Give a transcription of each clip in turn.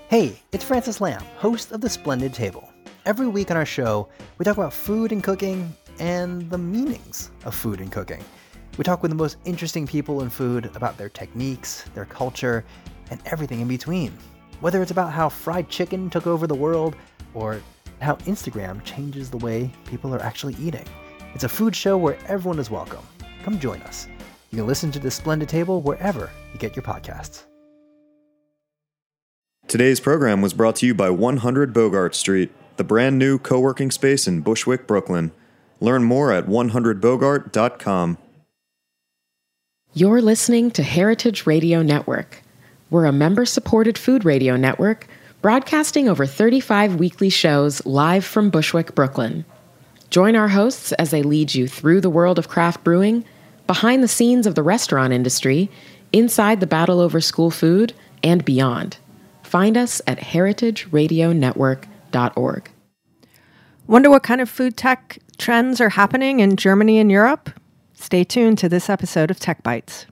Hey, it's Francis Lamb, host of The Splendid Table. Every week on our show, we talk about food and cooking and the meanings of food and cooking. We talk with the most interesting people in food about their techniques, their culture, and everything in between. Whether it's about how fried chicken took over the world or how Instagram changes the way people are actually eating. It's a food show where everyone is welcome. Come join us. You can listen to The Splendid Table wherever you get your podcasts. Today's program was brought to you by 100 Bogart Street, the brand new co-working space in Bushwick, Brooklyn. Learn more at 100bogart.com. You're listening to Heritage Radio Network. We're a member-supported food radio network broadcasting over 35 weekly shows live from Bushwick, Brooklyn. Join our hosts as they lead you through the world of craft brewing, behind the scenes of the restaurant industry, inside the battle over school food, and beyond. Find us at heritageradionetwork.org. Wonder what kind of food tech trends are happening in Germany and Europe? Stay tuned to this episode of Tech Bites.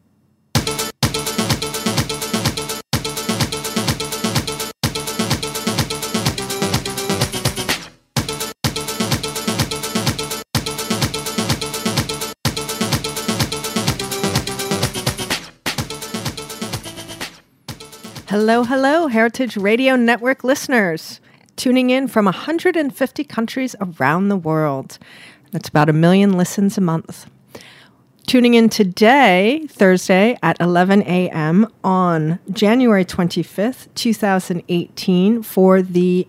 Hello, hello, Heritage Radio Network listeners. Tuning in from 150 countries around the world. That's about 1 million listens a month. Tuning in today, Thursday at 11 a.m. on January 25th, 2018 for the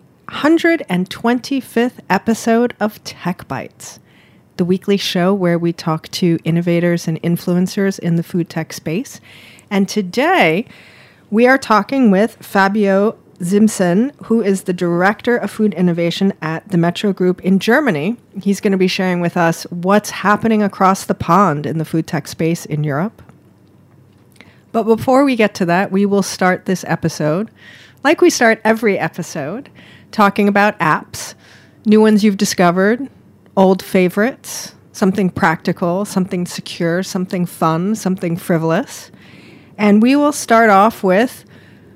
125th episode of Tech Bites, the weekly show where we talk to innovators and influencers in the food tech space. And today, we are talking with Fabio Zimsen, who is the Director of Food Innovation at the Metro Group in Germany. He's going to be sharing with us what's happening across the pond in the food tech space in Europe. But before we get to that, we will start this episode, like we start every episode, talking about apps, new ones you've discovered, old favorites, something practical, something secure, something fun, something frivolous. And we will start off with,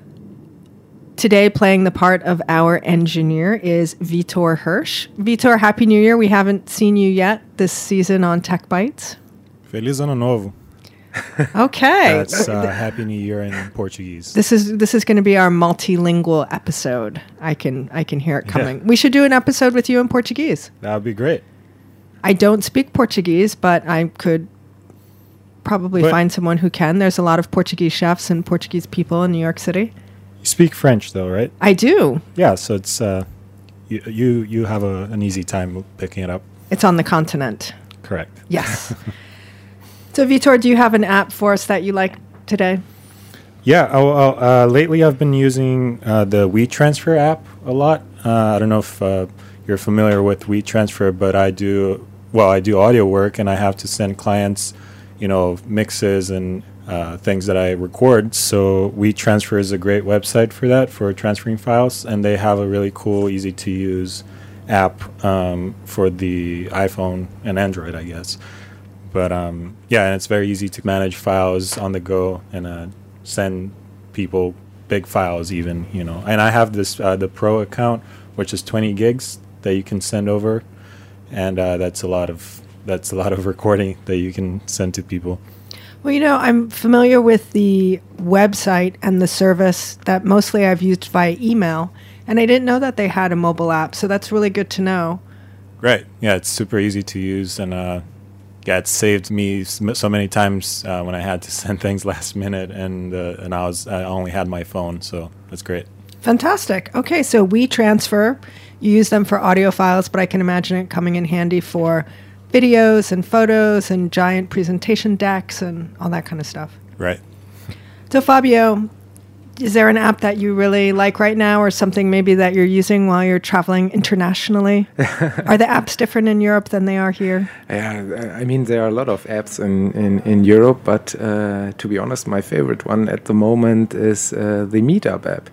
today playing the part of our engineer is Vitor Hirsch. Vitor, Happy New Year. We haven't seen you yet this season on Tech Bites. Feliz Ano Novo. Okay. That's Happy New Year in Portuguese. This is going to be our multilingual episode. I can hear it coming. Yeah. We should do an episode with you in Portuguese. That would be great. I don't speak Portuguese, but I could probably find someone who can. There's a lot of Portuguese chefs and Portuguese people in New York City. You speak French, though, right? I do. Yeah, so it's you have an easy time picking it up. It's on the continent. Correct. Yes. So, Vitor, do you have an app for us that you like today? Yeah. Lately I've been using the WeTransfer app a lot. I don't know if you're familiar with WeTransfer, but I do audio work, and I have to send clients mixes and things that I record. So WeTransfer is a great website for that, for transferring files. And they have a really cool, easy to use app for the iPhone and Android, I guess. But and it's very easy to manage files on the go and send people big files even, And I have this, the Pro account, which is 20 gigs that you can send over. And that's a lot of recording that you can send to people. Well, I'm familiar with the website and the service that mostly I've used via email, and I didn't know that they had a mobile app, so that's really good to know. Right. Yeah, it's super easy to use, and it saved me so many times when I had to send things last minute, and I only had my phone, so that's great. Fantastic. Okay, so WeTransfer, you use them for audio files, but I can imagine it coming in handy for videos and photos and giant presentation decks and all that kind of stuff. Right. So, Fabio, is there an app that you really like right now, or something maybe that you're using while you're traveling internationally? Are the apps different in Europe than they are here? Yeah, I mean, there are a lot of apps in Europe, but to be honest, my favorite one at the moment is the Meetup app.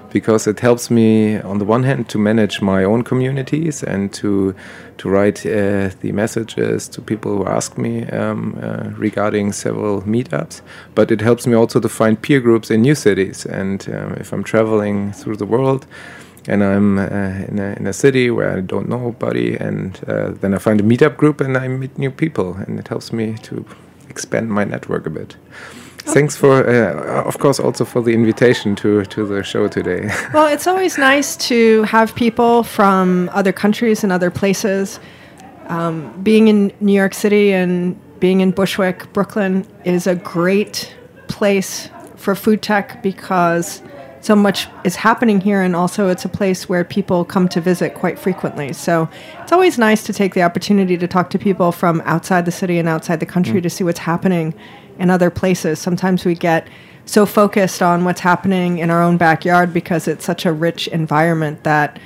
because it helps me, on the one hand, to manage my own communities and to write the messages to people who ask me regarding several meetups. But it helps me also to find peer groups in new cities. And if I'm traveling through the world and I'm in a city where I don't know nobody, and then I find a meetup group and I meet new people, and it helps me to expand my network a bit. Thanks for, of course, also for the invitation to the show today. Well, it's always nice to have people from other countries and other places. Being in New York City and being in Bushwick, Brooklyn, is a great place for food tech because so much is happening here, and also it's a place where people come to visit quite frequently. So it's always nice to take the opportunity to talk to people from outside the city and outside the country to see what's happening in other places. Sometimes we get so focused on what's happening in our own backyard because it's such a rich environment that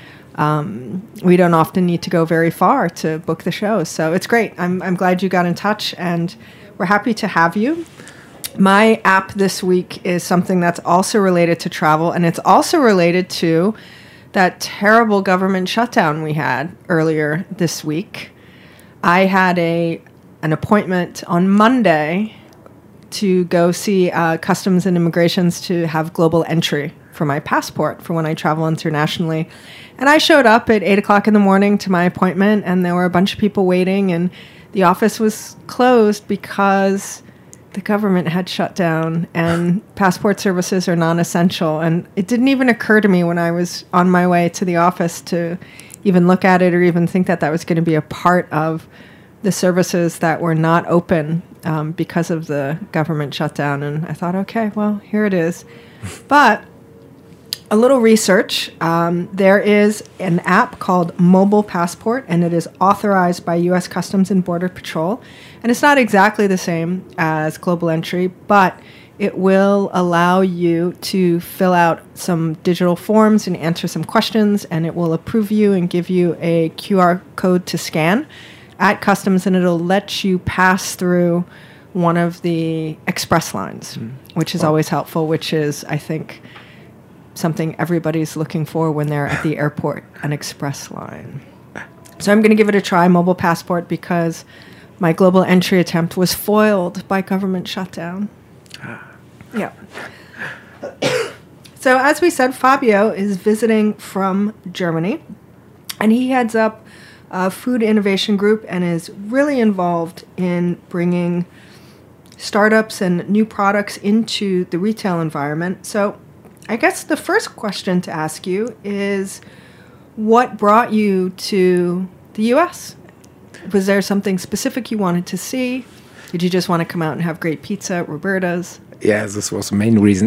we don't often need to go very far to book the shows. So it's great. I'm glad you got in touch, and we're happy to have you. My app this week is something that's also related to travel, and it's also related to that terrible government shutdown we had earlier this week. I had an appointment on Monday to go see Customs and Immigrations to have global entry for my passport for when I travel internationally. And I showed up at 8 o'clock in the morning to my appointment, and there were a bunch of people waiting, and the office was closed because the government had shut down and passport services are non-essential. And it didn't even occur to me when I was on my way to the office to even look at it or even think that that was going to be a part of the services that were not open because of the government shutdown. And I thought, okay, well, here it is. But a little research, there is an app called Mobile Passport, and it is authorized by U.S. Customs and Border Patrol. And it's not exactly the same as Global Entry, but it will allow you to fill out some digital forms and answer some questions, and it will approve you and give you a QR code to scan at Customs, and it'll let you pass through one of the express lines, which is always helpful, which is, I think, something everybody's looking for when they're at the airport, an express line. So I'm going to give it a try, Mobile Passport, because my global entry attempt was foiled by government shutdown. Yeah. So as we said, Fabio is visiting from Germany, and he heads up a food innovation group and is really involved in bringing startups and new products into the retail environment. So I guess the first question to ask you is, what brought you to the U.S.? Was there something specific you wanted to see? Did you just want to come out and have great pizza at Roberta's? Yeah, this was the main reason.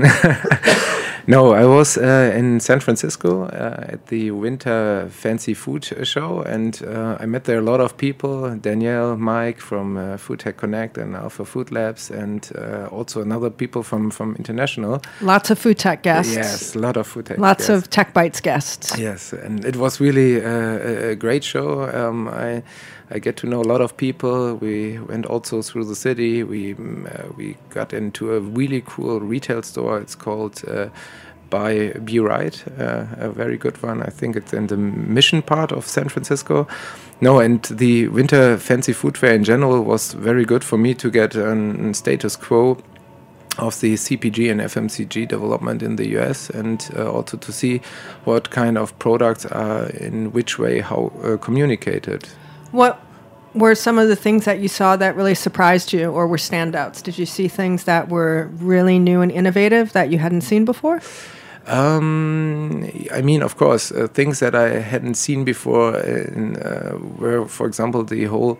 No, I was in San Francisco at the Winter Fancy Food Show, and I met there a lot of people, Danielle, Mike from Food Tech Connect and Alpha Food Labs, and also another people from International. Lots of food tech guests. Yes, a lot of food tech Lots guests. of Tech Bites guests. Yes, and it was really a great show. I get to know a lot of people. We went also through the city. We got into a really cool retail store. It's called Buy Be Right, a very good one. I think it's in the Mission part of San Francisco. No, and the Winter Fancy Food Fair in general was very good for me to get a status quo of the CPG and FMCG development in the US, and also to see what kind of products are in which way, how communicated. What were some of the things that you saw that really surprised you or were standouts? Did you see things that were really new and innovative that you hadn't seen before? I mean, of course, things that I hadn't seen before were, for example, the whole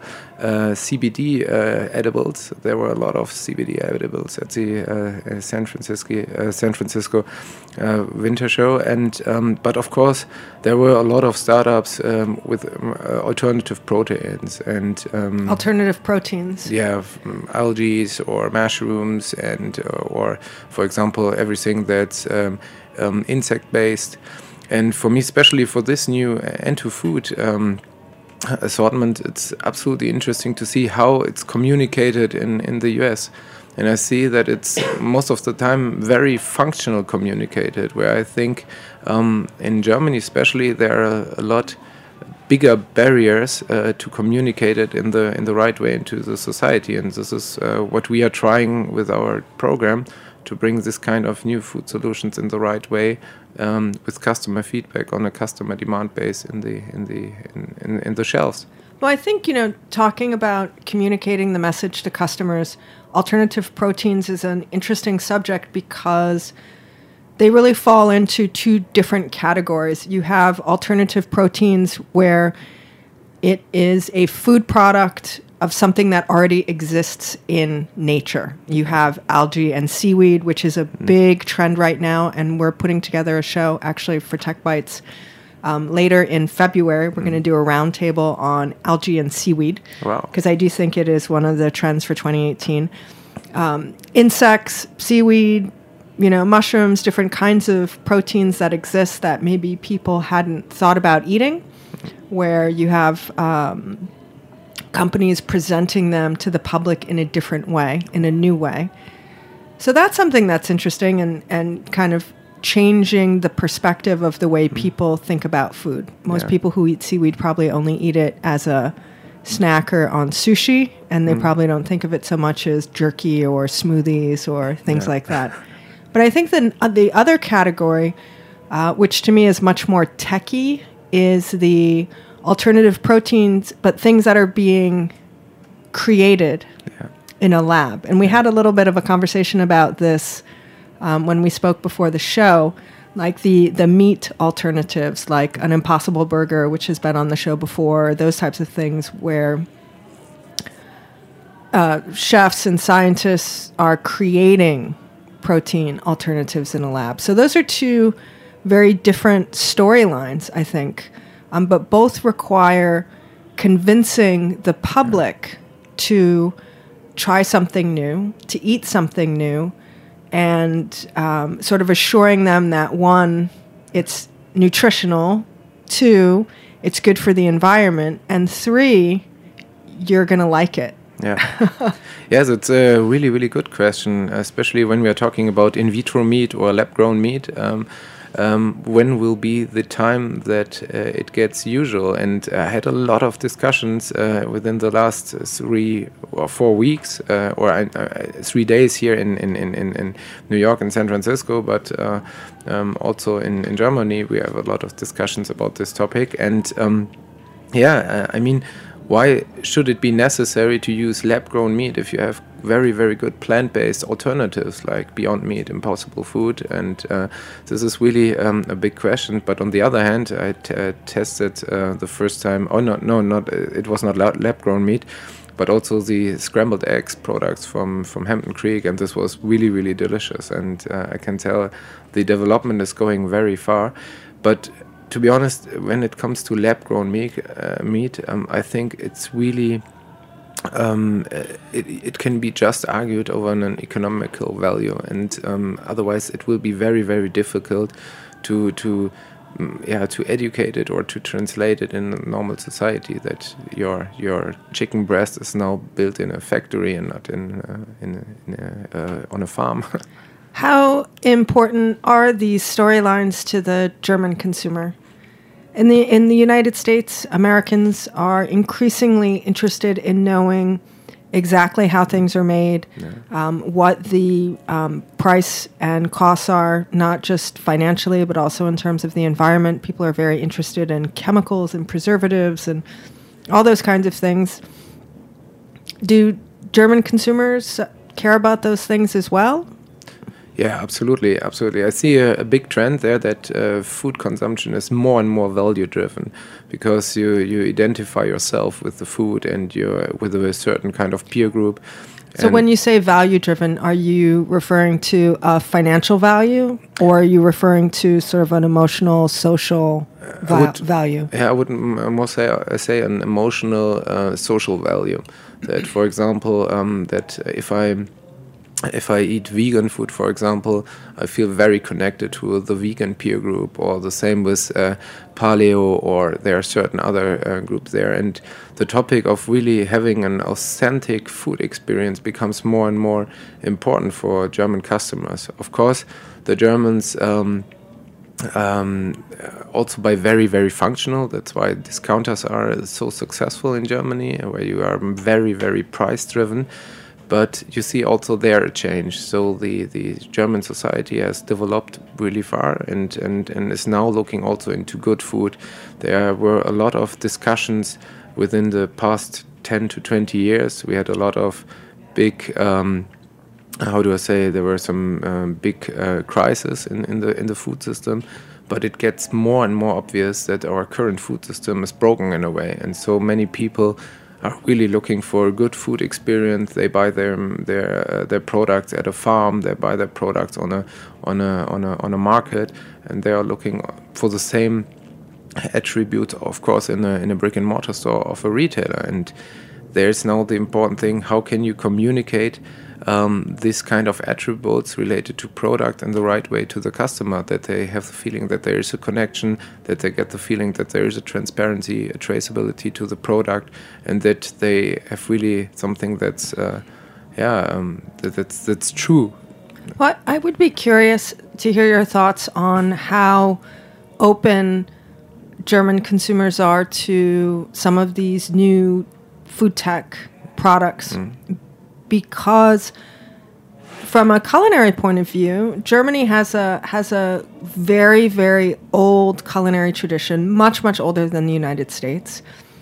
CBD edibles. There were a lot of CBD edibles at the San Francisco Winter Show, and but of course, there were a lot of startups with alternative proteins and alternative proteins. Yeah, algae or mushrooms, and or, for example, everything that's insect-based. And for me, especially for this new Ento food assortment, it's absolutely interesting to see how it's communicated in the US. And I see that it's most of the time very functional communicated, where I think in Germany especially there are a lot bigger barriers to communicate it in the right way into the society. And this is what we are trying with our program, to bring this kind of new food solutions in the right way, with customer feedback on a customer demand base in the shelves. Well, I think, talking about communicating the message to customers, alternative proteins is an interesting subject because they really fall into two different categories. You have alternative proteins where it is a food product of something that already exists in nature. You have algae and seaweed, which is a big trend right now, and we're putting together a show actually for Tech Bites later in February. We're going to do a roundtable on algae and seaweed. Wow. Because I do think it is one of the trends for 2018. Insects, seaweed, mushrooms, different kinds of proteins that exist that maybe people hadn't thought about eating, where you have companies presenting them to the public in a different way, in a new way. So that's something that's interesting and kind of changing the perspective of the way people think about food. Most people who eat seaweed probably only eat it as a snack or on sushi, and they probably don't think of it so much as jerky or smoothies or things like that. But I think the other category, which to me is much more techy, is the alternative proteins, but things that are being created in a lab. And we had a little bit of a conversation about this when we spoke before the show, like the meat alternatives, like an Impossible Burger, which has been on the show before, those types of things where chefs and scientists are creating protein alternatives in a lab. So those are two very different storylines, I think, but both require convincing the public to try something new, to eat something new, and sort of assuring them that, one, it's nutritional, two, it's good for the environment, and three, you're going to like it. Yeah. Yes, it's a really, really good question, especially when we are talking about in vitro meat or lab-grown meat. When will be the time that it gets usual? And I had a lot of discussions within the last 3 or 4 weeks, or 3 days here in New York and San Francisco, but also in Germany we have a lot of discussions about this topic. And I mean, why should it be necessary to use lab-grown meat if you have very, very good plant-based alternatives like Beyond Meat, Impossible Food? And this is really a big question. But on the other hand, I tested the first time. Oh no, it was not lab-grown meat, but also the scrambled eggs products from Hampton Creek, and this was really, really delicious. And I can tell the development is going very far. But to be honest, when it comes to lab-grown meat, I think it's really it can be just argued over an economical value, and otherwise it will be very, very difficult to educate it or to translate it in a normal society that your chicken breast is now built in a factory and not on a farm. How important are these storylines to the German consumer? In the United States, Americans are increasingly interested in knowing exactly how things are made, what the price and costs are, not just financially, but also in terms of the environment. People are very interested in chemicals and preservatives and all those kinds of things. Do German consumers care about those things as well? Yeah, absolutely. I see a big trend there that food consumption is more and more value-driven, because you identify yourself with the food and you're with a certain kind of peer group. So when you say value-driven, are you referring to a financial value, or are you referring to sort of an emotional, social value? Yeah, I would more say an emotional, social value. That, for example, that if I if I eat vegan food, for example, I feel very connected to the vegan peer group, or the same with paleo, or there are certain other groups there. And the topic of really having an authentic food experience becomes more and more important for German customers. Of course, the Germans also by very, very functional. That's why discounters are so successful in Germany, where you are very, very price driven. But you see also there a change. So the German society has developed really far and is now looking also into good food. There were a lot of discussions within the past 10 to 20 years. We had a lot of big, there were some big crises in the food system. But it gets more and more obvious that our current food system is broken in a way. And so many people are really looking for a good food experience. They buy their products at a farm. They buy their products on a market, and they are looking for the same attributes, of course, in a brick and mortar store of a retailer. And there's now the important thing: how can you communicate this kind of attributes related to product in the right way to the customer, that they have the feeling that there is a connection, that they get the feeling that there is a transparency, a traceability to the product, and that they have really something that's that's true. Well, I would be curious to hear your thoughts on how open German consumers are to some of these new food tech products. Because from a culinary point of view, Germany has a very, very old culinary tradition, much, much older than the United States.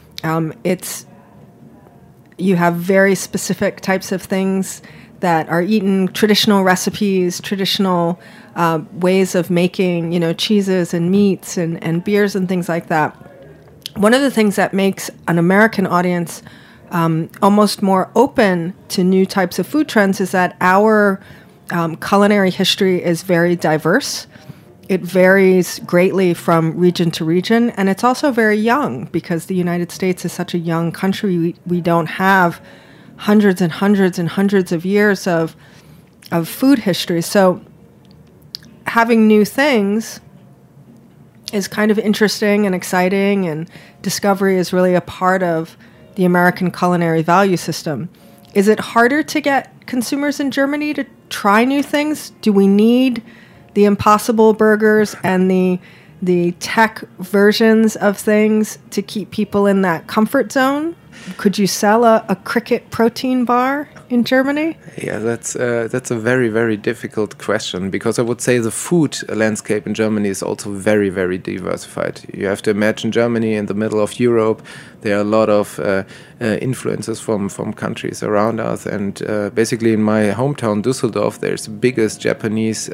You have very specific types of things that are eaten, traditional recipes, traditional ways of making, cheeses and meats and beers and things like that. One of the things that makes an American audience almost more open to new types of food trends is that our culinary history is very diverse. It varies greatly from region to region, and it's also very young because the United States is such a young country. We don't have hundreds and hundreds and hundreds of years of food history. So having new things is kind of interesting and exciting, and discovery is really a part of the American culinary value system. Is it harder to get consumers in Germany to try new things? Do we need the Impossible Burgers and the tech versions of things to keep people in that comfort zone? Could you sell a cricket protein bar in Germany? Yeah, that's a very, very difficult question, because I would say the food landscape in Germany is also very, very diversified. You have to imagine Germany in the middle of Europe. There are a lot of influences from countries around us, and basically in my hometown Düsseldorf, there's the biggest Japanese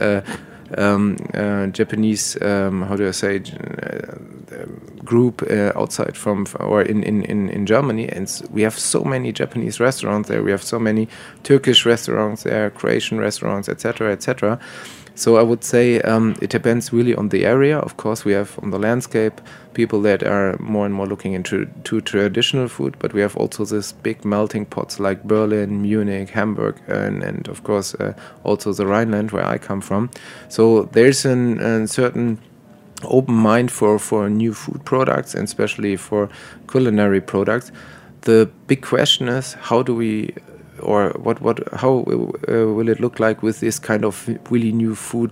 group outside in Germany, and we have so many Japanese restaurants there. We have so many Turkish restaurants there, Croatian restaurants, etc., etc. So I would say it depends really on the area. Of course, we have on the landscape people that are more and more looking into traditional food, but we have also this big melting pots like Berlin, Munich, Hamburg, and of course also the Rhineland, where I come from. So there's a certain open mind for new food products, and especially for culinary products. The big question is, how do we, or how will it look like with this kind of really new food?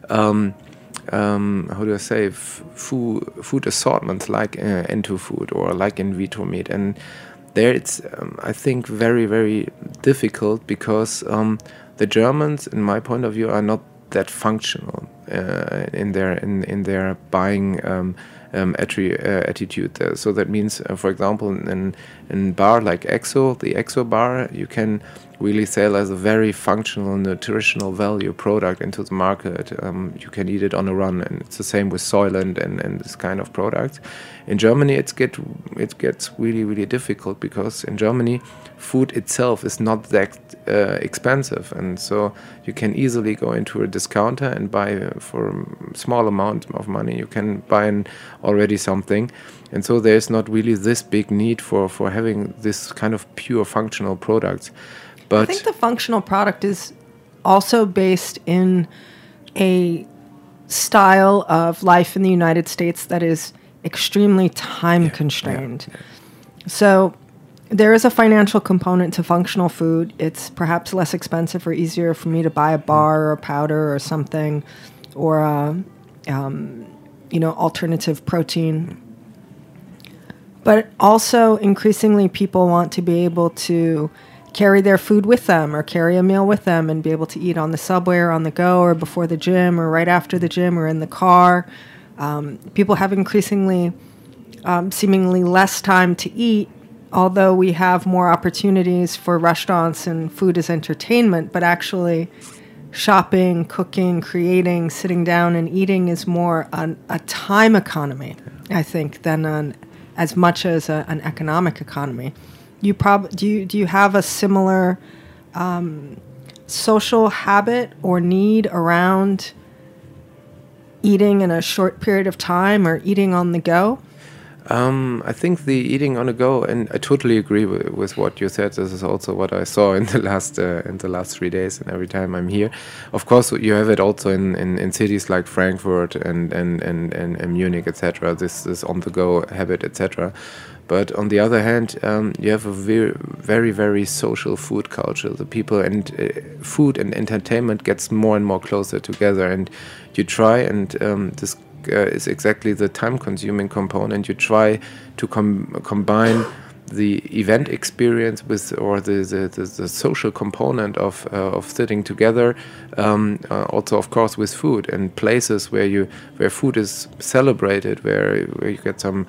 Food assortments like Ento food or like in vitro meat, and there it's I think very, very difficult, because the Germans, in my point of view, are not that functional in their buying attitude there. So that means, for example, in bar like Exo, the Exo bar, you can really sell as a very functional nutritional value product into the market. You can eat it on a run, and it's the same with Soylent and this kind of product. In Germany, it gets really, really difficult, because in Germany, food itself is not that expensive, and so you can easily go into a discounter and buy for a small amount of money. You can buy already something, and so there's not really this big need for having this kind of pure functional products. But I think the functional product is also based in a style of life in the United States that is extremely time constrained. So there is a financial component to functional food. It's perhaps less expensive or easier for me to buy a bar or a powder or something, or alternative protein. But also, increasingly, people want to be able to carry their food with them or carry a meal with them and be able to eat on the subway or on the go or before the gym or right after the gym or in the car. People have increasingly, seemingly less time to eat, although we have more opportunities for restaurants and food as entertainment, but actually shopping, cooking, creating, sitting down and eating is more a time economy, I think, than as much as an economic economy. Do you have a similar social habit or need around eating in a short period of time or eating on the go? I think the eating on the go, and I totally agree with what you said. This is also what I saw in the last 3 days, and every time I'm here. Of course, you have it also in cities like Frankfurt and Munich, etc. This on the go habit, etc. But on the other hand, you have a very, very social food culture. The people and food and entertainment gets more and more closer together, and you try and this. Is exactly the time-consuming component. You try to combine the event experience with, or the social component of sitting together. Also, of course, with food and places where food is celebrated, where you get some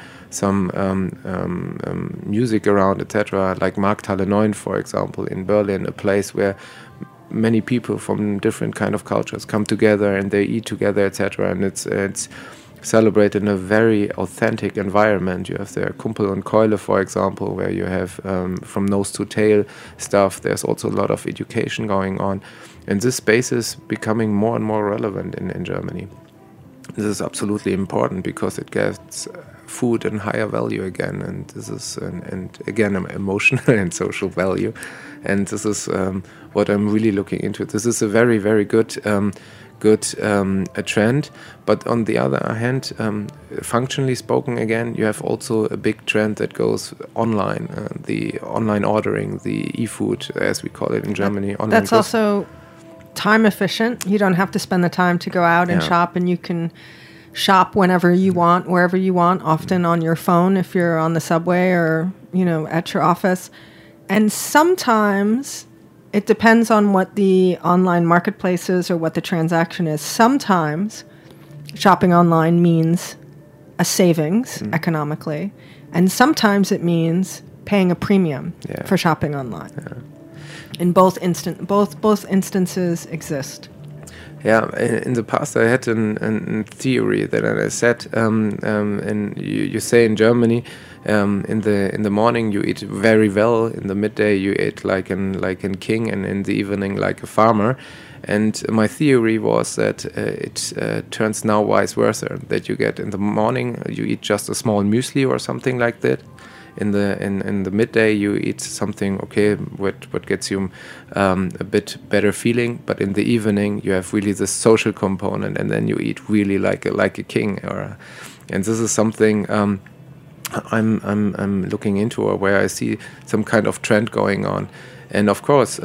music around, etc. Like Markthalle 9, for example, in Berlin, a place where many people from different kind of cultures come together and they eat together, etc. And it's celebrated in a very authentic environment. You have there Kumpel und Keule, for example, where you have from nose to tail stuff. There's also a lot of education going on, and this space is becoming more and more relevant in Germany. This is absolutely important because it gets food and higher value again, and this is and again emotional and social value, and this is what I'm really looking into. This is a very, very good a trend, but on the other hand, functionally spoken, again, you have also a big trend that goes online, the online ordering, the e-food, as we call it in Germany. That's also time efficient. You don't have to spend the time to go out and shop, and you can shop whenever you want, wherever you want, often on your phone if you're on the subway or, at your office. And sometimes it depends on what the online marketplace is or what the transaction is. Sometimes shopping online means a savings economically, and sometimes it means paying a premium for shopping online. In both instances exist. Yeah, in the past I had a theory that I said, and you say in Germany, in the morning you eat very well, in the midday you eat like a king, and in the evening like a farmer. And my theory was that it turns now vice versa, that you get in the morning you eat just a small muesli or something like that. In the midday you eat something what gets you a bit better feeling, but in the evening you have really the social component, and then you eat really like a king. And this is something I'm looking into, or where I see some kind of trend going on. And of course,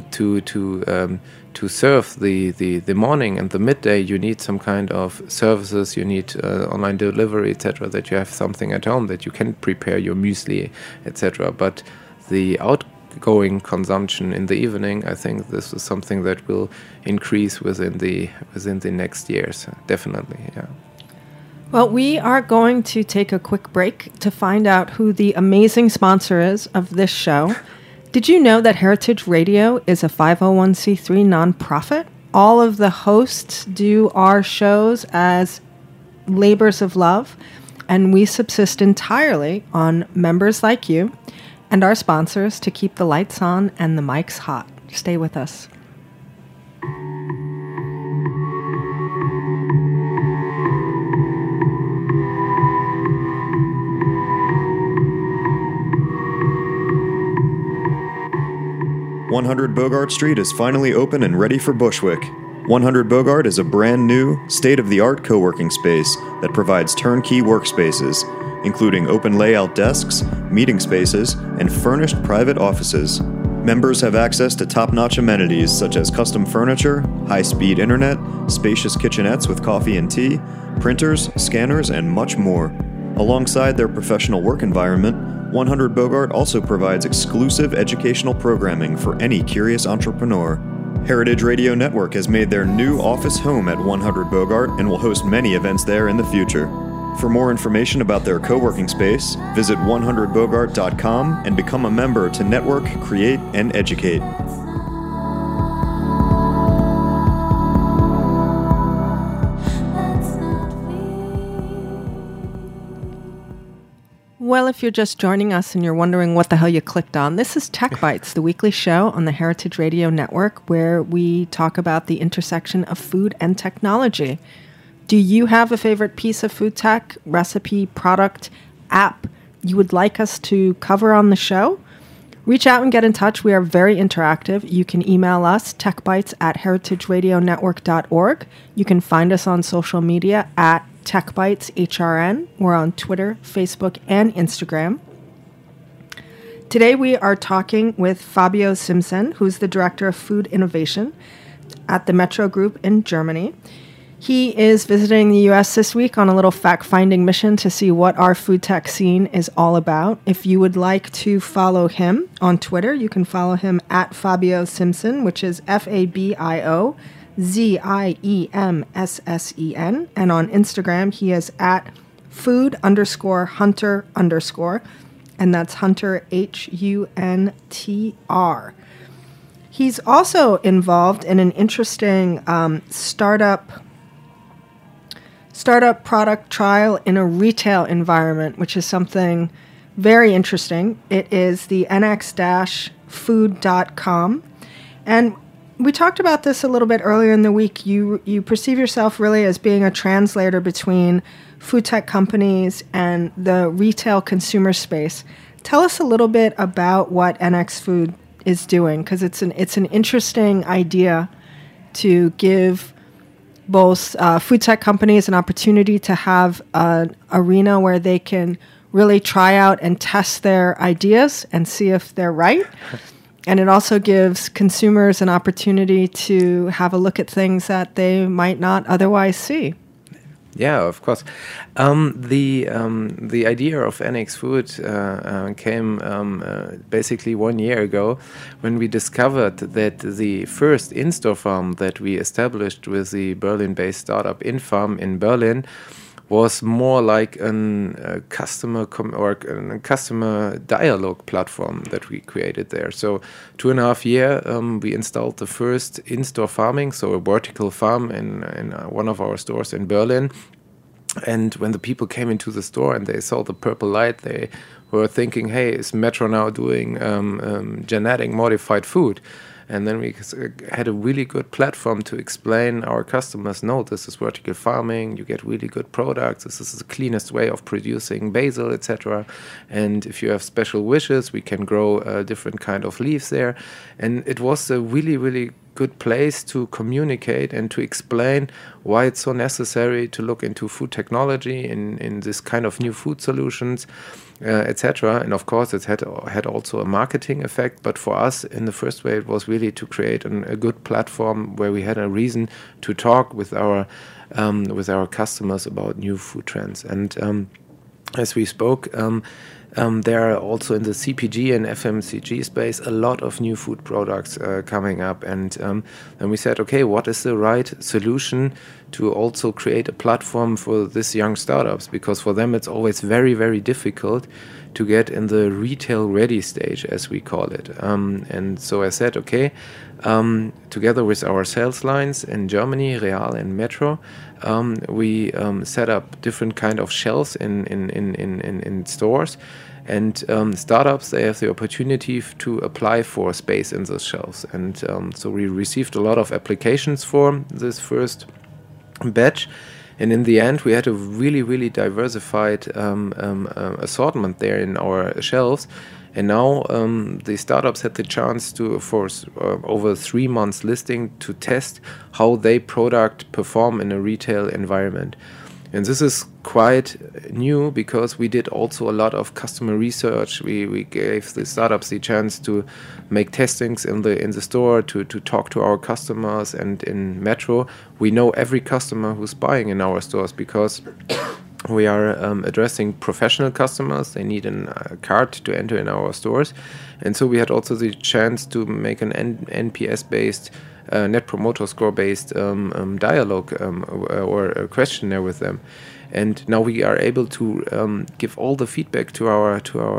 to serve the morning and the midday, you need some kind of services. You need online delivery, etc. That you have something at home, that you can prepare your muesli, etc. But the outgoing consumption in the evening, I think this is something that will increase within the next years. Definitely, yeah. Well, we are going to take a quick break to find out who the amazing sponsor is of this show. Did you know that Heritage Radio is a 501c3 nonprofit? All of the hosts do our shows as labors of love, and we subsist entirely on members like you and our sponsors to keep the lights on and the mics hot. Stay with us. 100 Bogart Street is finally open and ready for Bushwick. 100 Bogart is a brand new, state-of-the-art co-working space that provides turnkey workspaces, including open layout desks, meeting spaces, and furnished private offices. Members have access to top-notch amenities such as custom furniture, high-speed internet, spacious kitchenettes with coffee and tea, printers, scanners, and much more. Alongside their professional work environment, 100 Bogart also provides exclusive educational programming for any curious entrepreneur. Heritage Radio Network has made their new office home at 100 Bogart and will host many events there in the future. For more information about their co-working space, visit 100bogart.com and become a member to network, create, and educate. Well, if you're just joining us and you're wondering what the hell you clicked on, this is Tech Bites, the weekly show on the Heritage Radio Network where we talk about the intersection of food and technology. Do you have a favorite piece of food tech, recipe, product, app you would like us to cover on the show? Reach out and get in touch. We are very interactive. You can email us, techbites@heritageradionetwork.org. You can find us on social media at TechBitesHRN. We're on Twitter, Facebook, and Instagram. Today we are talking with Fabio Simpson, who's the Director of Food Innovation at the Metro Group in Germany. He is visiting the U.S. this week on a little fact-finding mission to see what our food tech scene is all about. If you would like to follow him on Twitter, you can follow him at Fabio Simpson, which is FABIO ZIEMSSEN, and on Instagram he is at food_hunter_, and that's Hunter HUNTR. He's also involved in an interesting startup product trial in a retail environment, which is something very interesting. It is the nx-food.com, and we talked about this a little bit earlier in the week. You perceive yourself really as being a translator between food tech companies and the retail consumer space. Tell us a little bit about what NX Food is doing, because it's an interesting idea to give both food tech companies an opportunity to have an arena where they can really try out and test their ideas and see if they're right. And it also gives consumers an opportunity to have a look at things that they might not otherwise see. Yeah, of course. The idea of NX Food came basically 1 year ago when we discovered that the first in-store farm that we established with the Berlin-based startup Infarm in Berlin was more like a customer dialogue platform that we created there. So 2.5 years, we installed the first in-store farming, so a vertical farm in one of our stores in Berlin. And when the people came into the store and they saw the purple light, they were thinking, hey, is Metro now doing genetic modified food? And then we had a really good platform to explain our customers, no, this is vertical farming, you get really good products, this is the cleanest way of producing basil, etc. And if you have special wishes, we can grow different kind of leaves there. And it was a really, really good place to communicate and to explain why it's so necessary to look into food technology in this kind of new food solutions, etc. And of course, it had also a marketing effect. But for us, in the first way, it was really to create a good platform where we had a reason to talk with our customers about new food trends. And as we spoke, there are also in the CPG and FMCG space a lot of new food products coming up, and we said, okay, what is the right solution to also create a platform for these young startups? Because for them it's always very, very difficult to get in the retail ready stage, as we call it. And so I said, okay, together with our sales lines in Germany, Real and Metro, we set up different kind of shelves in stores. And startups, they have the opportunity to apply for space in those shelves. And so we received a lot of applications for this first batch. And in the end, we had a really, really diversified assortment there in our shelves. And now the startups had the chance to, for over 3 months listing, to test how their product perform in a retail environment. And this is quite new because we did also a lot of customer research. We gave the startups the chance to make testings in the store, to talk to our customers. And in Metro, we know every customer who's buying in our stores because we are addressing professional customers. They need a card to enter in our stores. And so we had also the chance to make an NPS-based Net Promoter Score based dialogue or a questionnaire with them, and now we are able to give all the feedback to our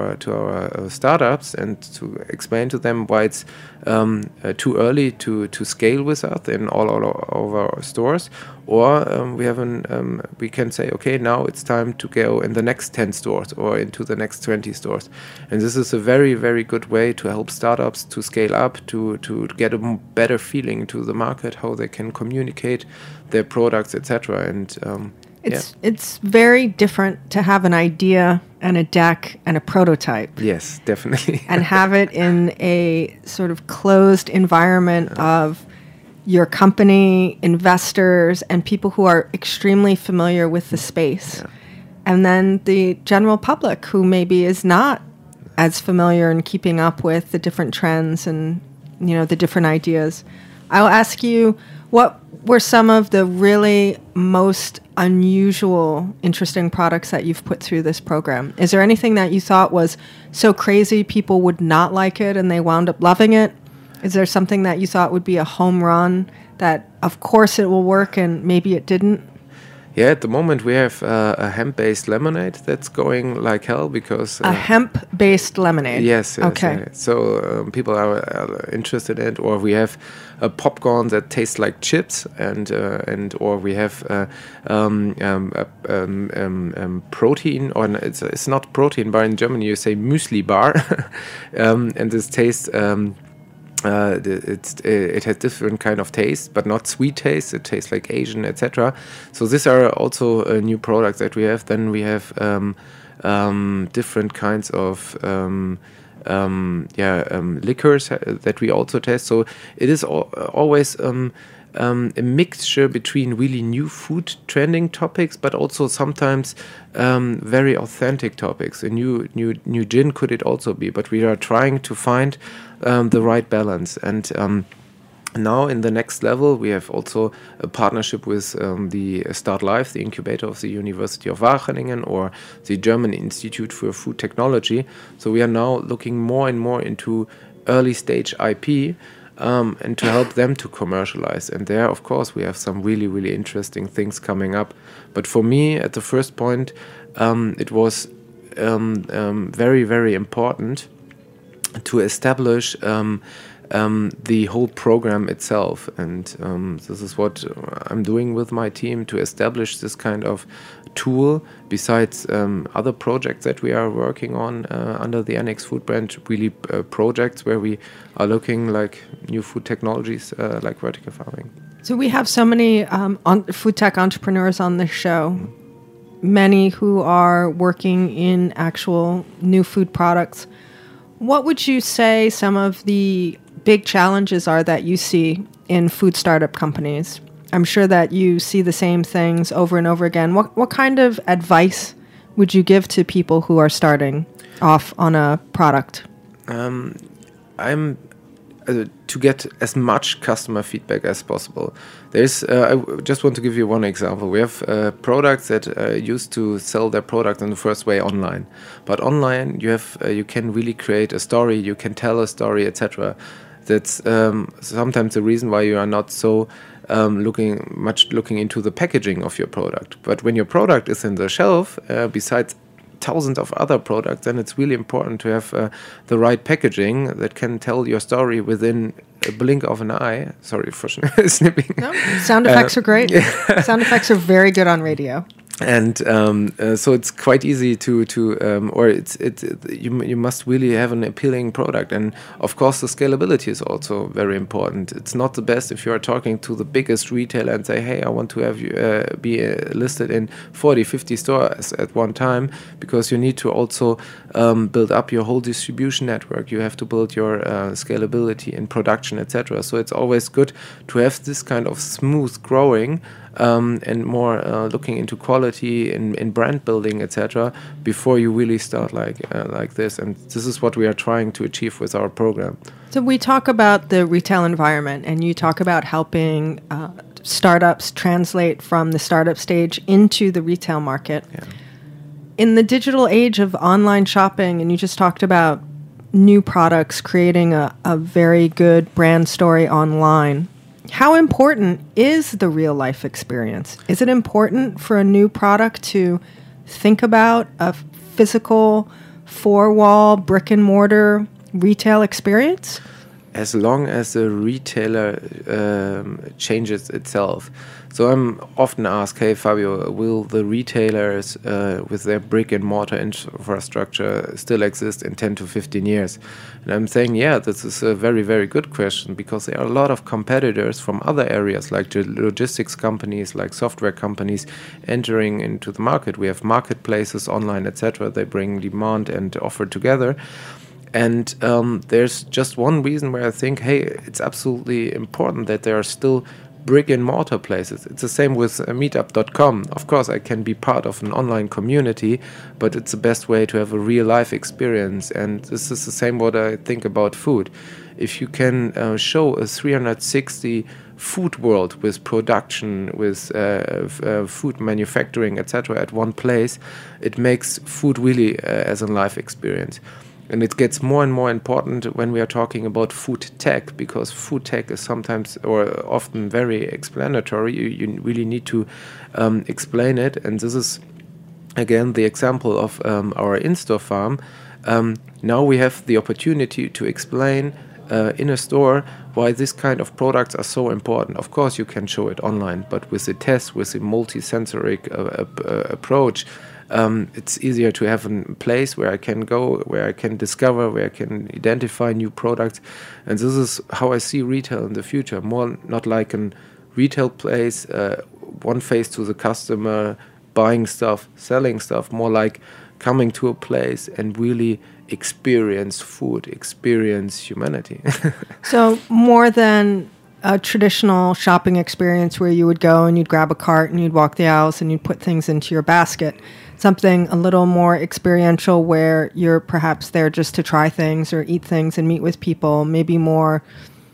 startups and to explain to them why it's too early to scale with us in all of our stores, or we can say, okay, now it's time to go in the next 10 stores or into the next 20 stores. And this is a very, very good way to help startups to scale up, to get a better feeling to the market, how they can communicate their products, etc. And it's very different to have an idea and a deck and a prototype. Yes, definitely. And have it in a sort of closed environment of your company, investors, and people who are extremely familiar with the space. Yeah. And then the general public who maybe is not as familiar in keeping up with the different trends and, the different ideas. I'll ask you, what were some of the really most unusual, interesting products that you've put through this program? Is there anything that you thought was so crazy people would not like it and they wound up loving it? Is there something that you thought would be a home run that, of course, it will work and maybe it didn't? Yeah, at the moment we have a hemp-based lemonade that's going like hell because... a hemp-based lemonade? Yes. Okay. Yeah. So people are interested in it. Or we have a popcorn that tastes like chips, or we have protein, or it's not protein bar in Germany, you say muesli bar. And this tastes... it has different kind of taste, but not sweet taste. It tastes like Asian, etc. So these are also new products that we have. Then we have different kinds of liquors that we also test. So it is always a mixture between really new food trending topics, but also sometimes very authentic topics. A new gin could it also be, but we are trying to find the right balance. And now in the next level, we have also a partnership with the Start Life, the incubator of the University of Wageningen, or the German Institute for Food Technology. So we are now looking more and more into early stage IP, and to help them to commercialize. And there, of course, we have some really, really interesting things coming up. But for me, at the first point, it was very, very important to establish the whole program itself. And this is what I'm doing with my team, to establish this kind of tool besides other projects that we are working on under the Annex Food brand, really projects where we are looking like new food technologies like vertical farming. So we have so many food tech entrepreneurs on this show, many who are working in actual new food products. What would you say some of the big challenges are that you see in food startup companies? I'm sure that you see the same things over and over again. What kind of advice would you give to people who are starting off on a product? I'm to get as much customer feedback as possible. There's I just want to give you one example. We have products that used to sell their product in the first way online, but online you can really create a story, you can tell a story, etc. That's sometimes the reason why you are not so looking into the packaging of your product. But when your product is in the shelf, besides thousands of other products, then it's really important to have the right packaging that can tell your story within a blink of an eye. Sorry for snipping. No, sound effects are great. Sound effects are very good on radio. And so it's quite easy you must really have an appealing product, and of course the scalability is also very important. It's not the best if you are talking to the biggest retailer and say, hey, I want to have you be listed in 40, 50 stores at one time, because you need to also build up your whole distribution network. You have to build your scalability in production, etc. So it's always good to have this kind of smooth growing and more looking into quality in brand building, etc., before you really start like this. And this is what we are trying to achieve with our program. So we talk about the retail environment, and you talk about helping startups translate from the startup stage into the retail market. Yeah. In the digital age of online shopping, and you just talked about new products, creating a very good brand story online, how important is the real life experience? Is it important for a new product to think about a physical, four-wall, brick-and-mortar retail experience? As long as the retailer changes itself. So I'm often asked, hey, Fabio, will the retailers with their brick and mortar infrastructure still exist in 10 to 15 years? And I'm saying, yeah, this is a very, very good question, because there are a lot of competitors from other areas, like logistics companies, like software companies, entering into the market. We have marketplaces, online, etc. They bring demand and offer together. And there's just one reason where I think, hey, it's absolutely important that there are still brick and mortar places. It's the same with meetup.com. Of course, I can be part of an online community, but it's the best way to have a real life experience. And this is the same what I think about food. If you can show a 360 food world with production, with food manufacturing, etc. at one place, it makes food really as a life experience. And it gets more and more important when we are talking about food tech, because food tech is sometimes or often very explanatory. You really need to explain it. And this is, again, the example of our in-store farm. Now we have the opportunity to explain in a store why this kind of products are so important. Of course, you can show it online, but with the test, with the multi-sensory approach, it's easier to have a place where I can go, where I can discover, where I can identify new products. And this is how I see retail in the future. More not like a retail place, one face to the customer, buying stuff, selling stuff, more like coming to a place and really experience food, experience humanity. So more than a traditional shopping experience where you would go and you'd grab a cart and you'd walk the aisles and you'd put things into your basket, something a little more experiential where you're perhaps there just to try things or eat things and meet with people, maybe more,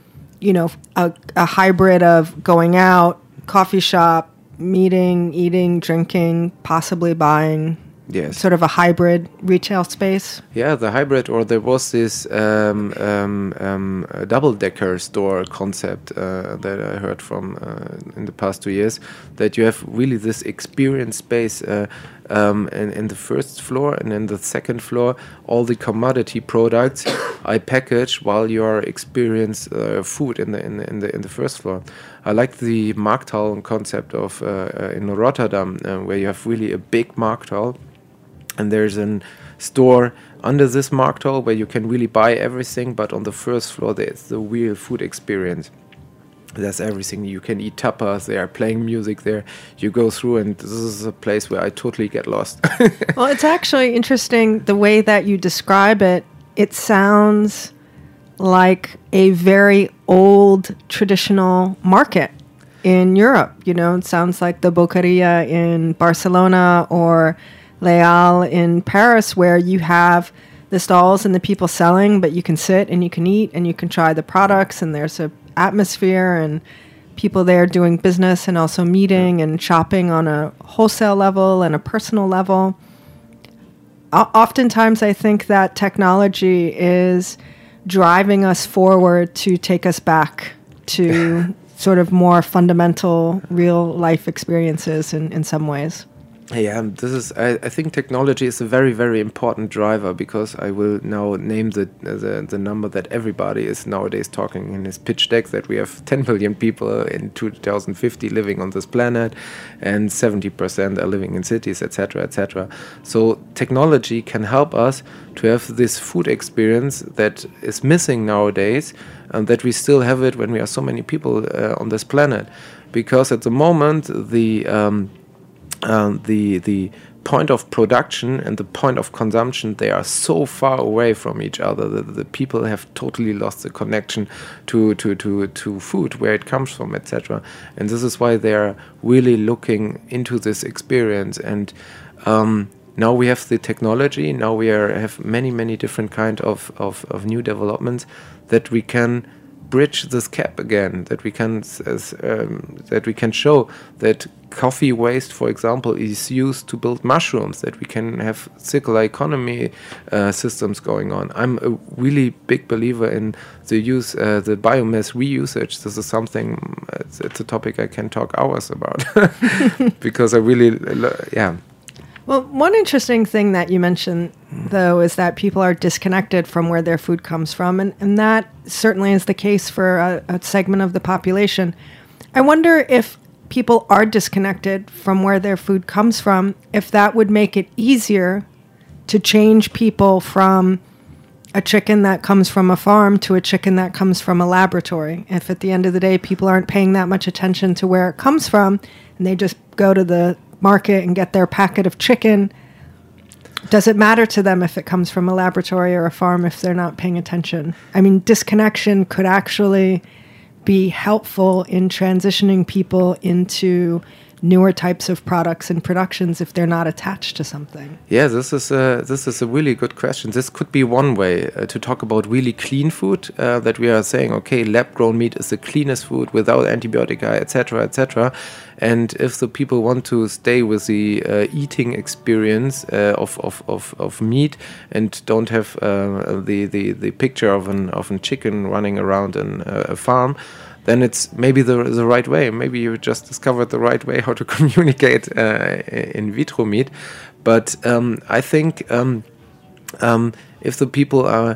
a hybrid of going out, coffee shop, meeting, eating, drinking, possibly buying. Yes. Sort of a hybrid retail space. Yeah, the hybrid, or there was this double-decker store concept that I heard from in the past 2 years, that you have really this experience space in the first floor, and in the second floor, all the commodity products I package while you are experience food in the first floor. I like the Markthalle concept of in Rotterdam, where you have really a big Markthalle. And there's a store under this Markthalle where you can really buy everything, but on the first floor there's the real food experience. There's everything. You can eat tapas, they are playing music there. You go through, and this is a place where I totally get lost. Well, it's actually interesting the way that you describe it. It sounds like a very old traditional market in Europe. It sounds like the Boqueria in Barcelona or Leal in Paris, where you have the stalls and the people selling, but you can sit and you can eat and you can try the products, and there's a atmosphere and people there doing business and also meeting and shopping on a wholesale level and a personal level. Oftentimes I think that technology is driving us forward to take us back to sort of more fundamental real life experiences in some ways. Yeah, this is. I think technology is a very, very important driver, because I will now name the number that everybody is nowadays talking in his pitch deck, that we have 10 billion people in 2050 living on this planet, and 70% are living in cities, etc., etc. So technology can help us to have this food experience that is missing nowadays, and that we still have it when we are so many people on this planet, because at the moment the point of production and the point of consumption, they are so far away from each other that the people have totally lost the connection to food, where it comes from, etc. And this is why they are really looking into this experience. And now we have the technology. Now we have many different kind of new developments that we can bridge this gap again, that we can show that coffee waste, for example, is used to build mushrooms, that we can have circular economy systems going on. I'm a really big believer in the use, the biomass reusage. This is something, it's a topic I can talk hours about, because I really, yeah. Well, one interesting thing that you mentioned, though, is that people are disconnected from where their food comes from, and that certainly is the case for a segment of the population. I wonder if people are disconnected from where their food comes from, if that would make it easier to change people from a chicken that comes from a farm to a chicken that comes from a laboratory. If at the end of the day people aren't paying that much attention to where it comes from, and they just go to the market and get their packet of chicken, does it matter to them if it comes from a laboratory or a farm if they're not paying attention? I mean, disconnection could actually be helpful in transitioning people into newer types of products and productions if they're not attached to something. Yeah, this is a really good question. This could be one way to talk about really clean food, that we are saying, okay, lab-grown meat is the cleanest food without antibiotica, etc., etc. And if the people want to stay with the eating experience of meat and don't have the picture of a chicken running around in a farm, then it's maybe the right way. Maybe you just discovered the right way how to communicate in vitro meat. But I think if the people are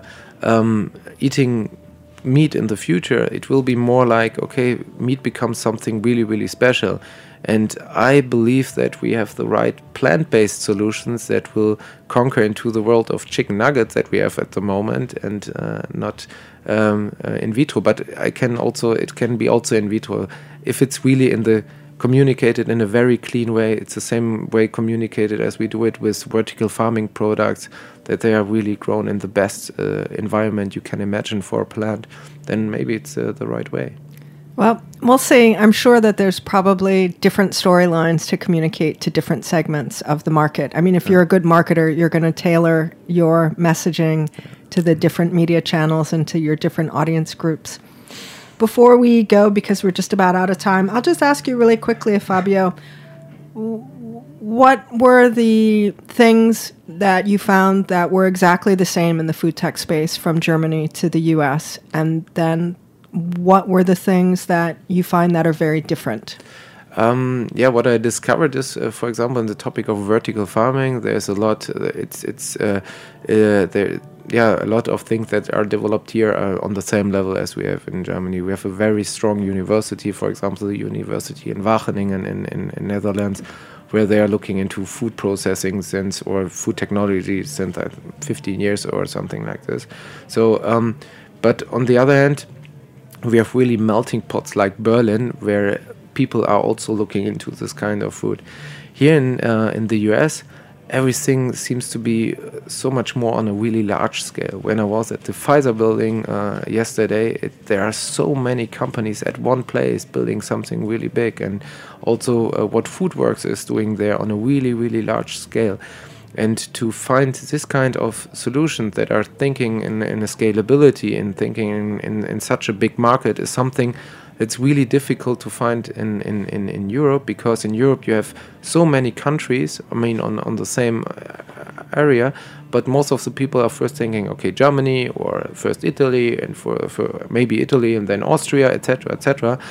eating meat in the future, it will be more like, okay, meat becomes something really, really special. And I believe that we have the right plant-based solutions that will conquer into the world of chicken nuggets that we have at the moment, and not in vitro. But it can be also in vitro if it's really communicated in a very clean way. It's the same way communicated as we do it with vertical farming products, that they are really grown in the best environment you can imagine for a plant. Then maybe it's the right way. Well, we'll see. I'm sure that there's probably different storylines to communicate to different segments of the market. I mean, if you're a good marketer, you're going to tailor your messaging to the different media channels and to your different audience groups. Before we go, because we're just about out of time, I'll just ask you really quickly, Fabio, what were the things that you found that were exactly the same in the food tech space from Germany to the US? And then what were the things that you find that are very different? What I discovered is, for example, in the topic of vertical farming, there's a lot. A lot of things that are developed here are on the same level as we have in Germany. We have a very strong university, for example, the university in Wageningen in Netherlands, where they are looking into food processing or food technology since 15 years or something like this. So, but on the other hand, we have really melting pots like Berlin, where people are also looking into this kind of food. Here in the US, everything seems to be so much more on a really large scale. When I was at the Pfizer building yesterday, there are so many companies at one place building something really big, and also what FoodWorks is doing there on a really, really large scale. And to find this kind of solutions that are thinking in a scalability and thinking in such a big market is something that's really difficult to find in Europe, because in Europe you have so many countries, I mean, on the same area, but most of the people are first thinking, okay, Germany, or first Italy, and for maybe Italy and then Austria, etc., etc.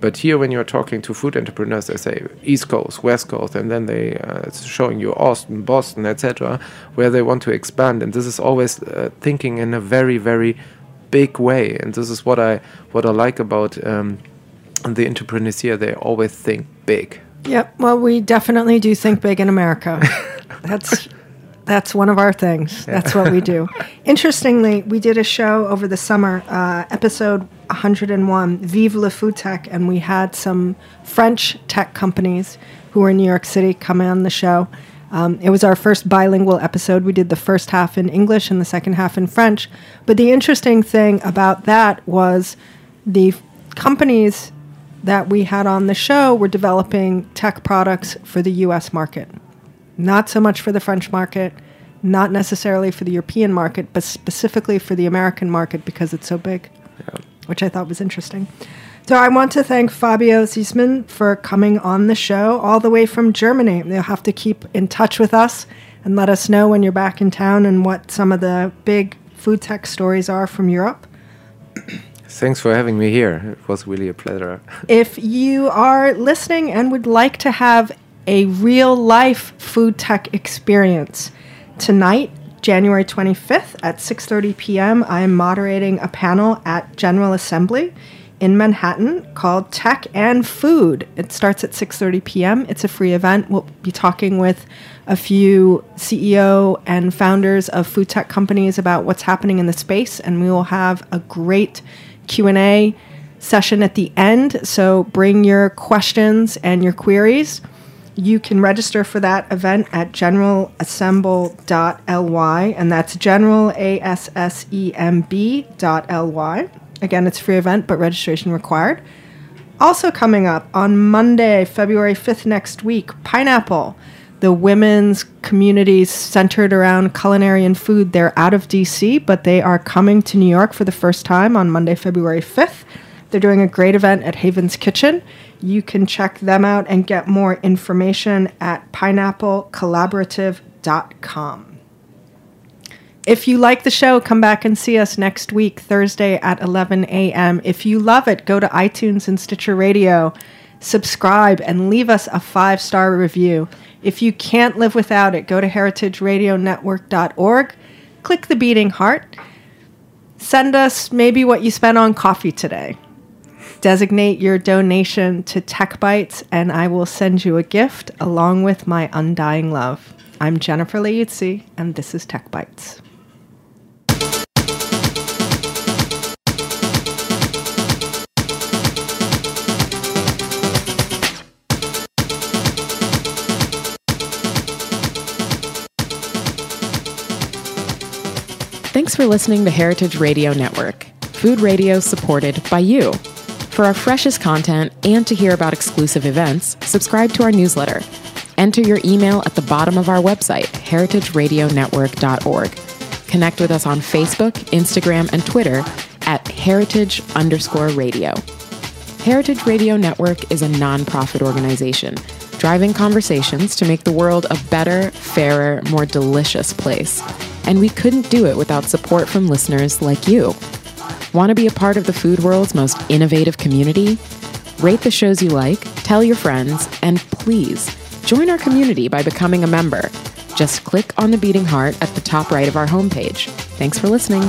But here, when you're talking to food entrepreneurs, they say East Coast, West Coast, and then they showing you Austin, Boston, etc., where they want to expand. And this is always thinking in a very, very big way. And this is what I like about the entrepreneurs here. They always think big. Yep. Well, we definitely do think big in America. That's one of our things. Yeah. That's what we do. Interestingly, we did a show over the summer, episode 101, Vive le Food Tech, and we had some French tech companies who were in New York City come on the show. It was our first bilingual episode. We did the first half in English and the second half in French. But the interesting thing about that was the companies that we had on the show were developing tech products for the U.S. market. Not so much for the French market, not necessarily for the European market, but specifically for the American market because it's so big, which I thought was interesting. So I want to thank Fabio Ziesman for coming on the show all the way from Germany. You'll have to keep in touch with us and let us know when you're back in town and what some of the big food tech stories are from Europe. Thanks for having me here. It was really a pleasure. If you are listening and would like to have a real-life food tech experience, tonight, January 25th at 6:30 p.m., I am moderating a panel at General Assembly in Manhattan called Tech and Food. It starts at 6:30 p.m. It's a free event. We'll be talking with a few CEO and founders of food tech companies about what's happening in the space, and we will have a great Q&A session at the end. So bring your questions and your queries. You can register for that event at generalassemble.ly, and that's generalassemb.ly. Again, it's a free event, but registration required. Also coming up on Monday, February 5th next week, Pineapple, the women's communities centered around culinary and food. They're out of D.C., but they are coming to New York for the first time on Monday, February 5th. They're doing a great event at Haven's Kitchen. You can check them out and get more information at pineapplecollaborative.com. If you like the show, come back and see us next week, Thursday at 11 a.m. If you love it, go to iTunes and Stitcher Radio, subscribe, and leave us a 5-star review. If you can't live without it, go to heritageradionetwork.org, click the beating heart, send us maybe what you spent on coffee today. Designate your donation to Tech Bites, and I will send you a gift along with my undying love. I'm Jennifer Leuzzi, and this is Tech Bites. Thanks for listening to Heritage Radio Network, food radio supported by you. For our freshest content and to hear about exclusive events, subscribe to our newsletter. Enter your email at the bottom of our website, heritageradionetwork.org. Connect with us on Facebook, Instagram, and Twitter at heritage_radio. Heritage Radio Network is a nonprofit organization driving conversations to make the world a better, fairer, more delicious place. And we couldn't do it without support from listeners like you. Want to be a part of the food world's most innovative community? Rate the shows you like, tell your friends, and please join our community by becoming a member. Just click on the beating heart at the top right of our homepage. Thanks for listening.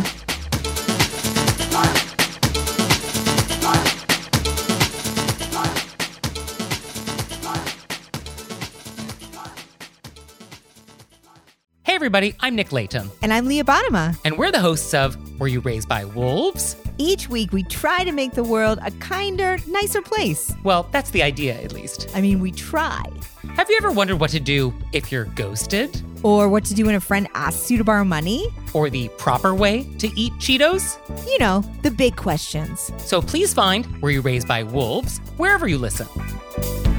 Hey everybody, I'm Nick Latham. And I'm Leah Bottima. And we're the hosts of Were You Raised by Wolves? Each week we try to make the world a kinder, nicer place. Well, that's the idea, at least. I mean, we try. Have you ever wondered what to do if you're ghosted? Or what to do when a friend asks you to borrow money? Or the proper way to eat Cheetos? You know, the big questions. So please find Were You Raised by Wolves wherever you listen.